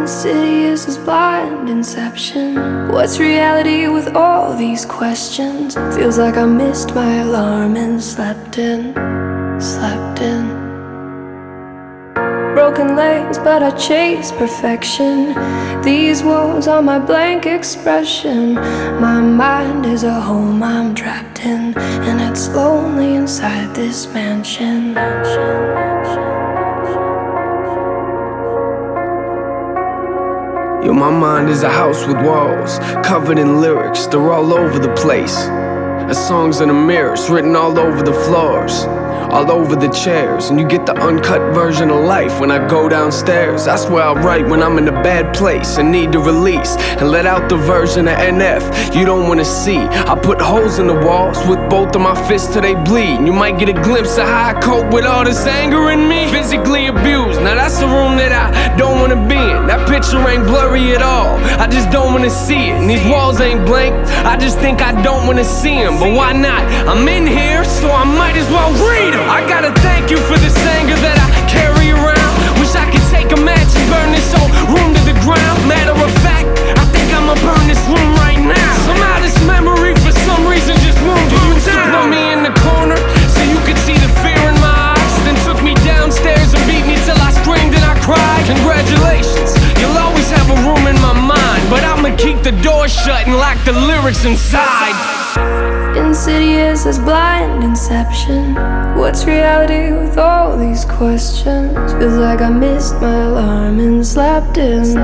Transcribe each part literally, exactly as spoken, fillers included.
Insidious as blind inception. What's reality with all these questions? Feels like I missed my alarm and slept in, slept in. Broken legs, but I chase perfection. These walls are my blank expression. My mind is a home I'm trapped in, and it's lonely inside this mansion. Yo, my mind is a house with walls, covered in lyrics, they're all over the place. The songs in the mirrors, written all over the floors, all over the chairs. And you get the uncut version of life when I go downstairs. That's where I write when I'm in a bad place and need to release, and let out the version of N F you don't wanna see. I put holes in the walls with both of my fists till they bleed. And you might get a glimpse of how I cope with all this anger in me. Physically abused, now that's the room that I don't wanna be in. That picture ain't blurry at all, I just don't wanna see it. And these walls ain't blank, I just think I don't wanna see them. But why not? I'm in here, so I might as well read them. I gotta thank you for this anger that I carry around. Wish I could take a match and burn this whole room to the ground. Matter of fact, I think I'ma burn this room right now. Somehow this memory for some reason just moved you down. You put me in the corner so you could see the fear in my eyes, then took me downstairs and beat me till I screamed and I cried. Congratulations, you'll always have a room in my mind, but I'ma keep the door shut and lock the lyrics inside. Insidious as blind inception. What's reality with all these questions? Feels like I missed my alarm and slept in,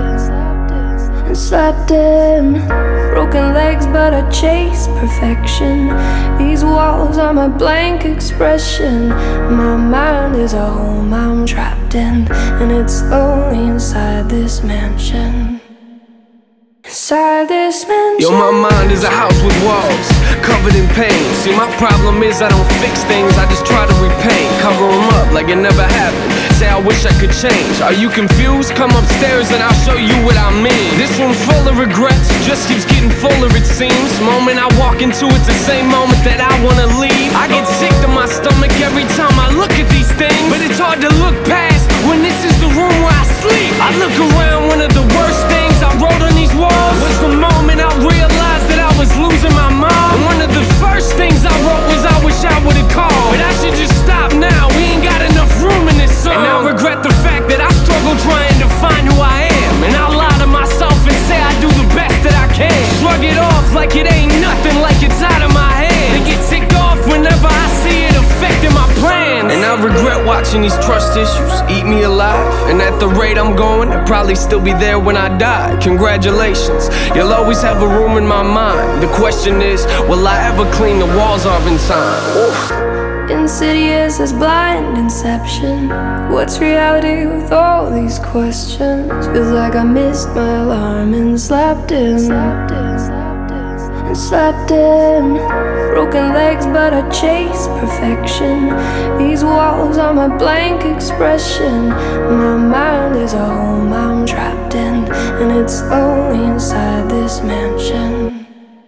and slept in. Broken legs, but I chase perfection. These walls are my blank expression. My mind is a home I'm trapped in, and it's lonely inside this mansion. Inside this mansion. Yo, my mind is a house with walls, covered in pain. See, my problem is I don't fix things, I just try to repaint. Cover them up like it never happened. Say I wish I could change. Are you confused? Come upstairs and I'll show you what I mean. This room's full of regrets, just keeps getting fuller it seems. Moment I walk into, it's the same moment that I wanna leave. I get sick to my stomach every time I look at these things, but it's hard to look past when this is the room where I sleep. I look around, one of the worst things I wrote on these walls was the moment I realized that I was losing my mom. And one of the first things I wrote was I wish I would've called, but I should just stop now, we ain't got enough room in this song. And I regret the fact that I struggle trying to find who I am, and I lie to myself and say I do the best that I can. Shrug it off like it ain't nothing, like it's out of my hand, and get ticked off whenever I see it affecting my plans. And I regret watching these trust issues eat me alive, and at the rate I'm going, I'll probably still be there when I die. Congratulations, you'll always have a room in my mind. The question is, will I ever clean the walls off in time? Oof. Insidious as blind inception. What's reality with all these questions? Feels like I missed my alarm and slept in, and slept in. Broken legs, but I chase perfection. These walls are my blank expression. My mind is a home I'm trapped in, and it's lonely inside this mansion.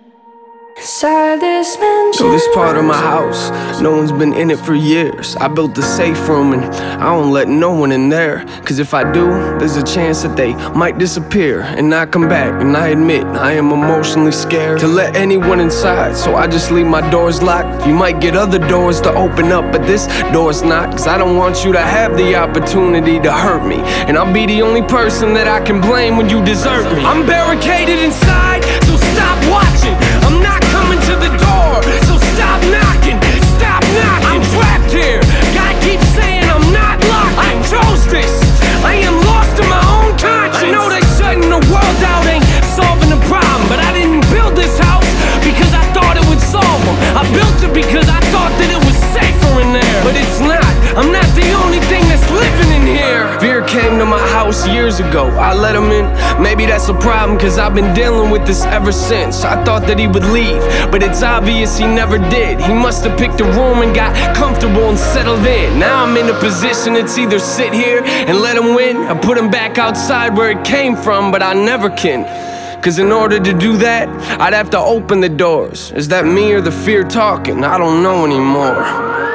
Inside this mansion. So this part of my house, no one's been in it for years. I built the safe room and I don't let no one in there, cause if I do, there's a chance that they might disappear and not come back. And I admit, I am emotionally scared to let anyone inside, so I just leave my doors locked. You might get other doors to open up, but this door's not, cause I don't want you to have the opportunity to hurt me, and I'll be the only person that I can blame when you desert me. I'm barricaded inside, so stop watching. I'm not coming to the door, so stop knocking, stop knocking. I'm trapped here, God keeps saying I'm not locked. I chose this, I am lost in my own conscience. I know that shutting the world out ain't solving the problem, but I didn't build this house because I thought it would solve them. I built it because I thought that it was safer in there, but it's not. I'm not the only thing that's living in here. Fear came to my house years ago, I let him in. Maybe that's a problem, cause I've been dealing with this ever since. I thought that he would leave, but it's obvious he never did. He must have picked a room and got comfortable and settled in. Now I'm in a position, it's either sit here and let him win, or put him back outside where it came from, but I never can. Cause in order to do that, I'd have to open the doors. Is that me or the fear talking? I don't know anymore.